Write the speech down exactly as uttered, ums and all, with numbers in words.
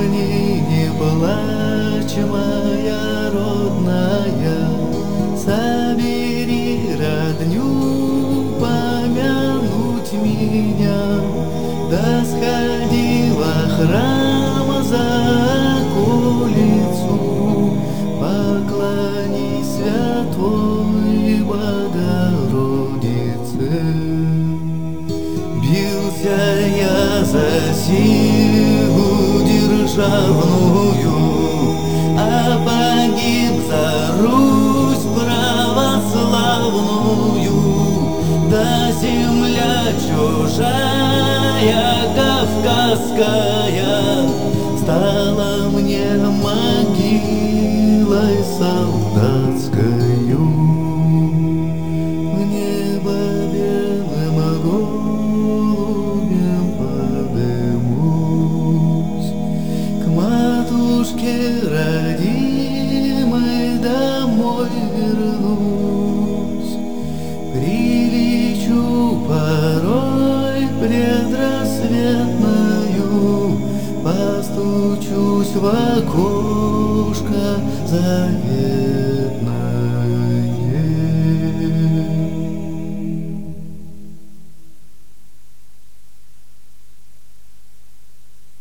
мне не плачь, моя родная, собери родню помянуть меня. Да сходи во храм за околицу, поклонись святой Богородице. Бился я за силу державную, а погиб за Русь православную. Да земля чужая, кавказская, стала мне могилой солдатскою. В небо белым голубем подымусь, к матушке родимой домой вернусь. Прилечу порой предрассветною, постучусь в окошко завет.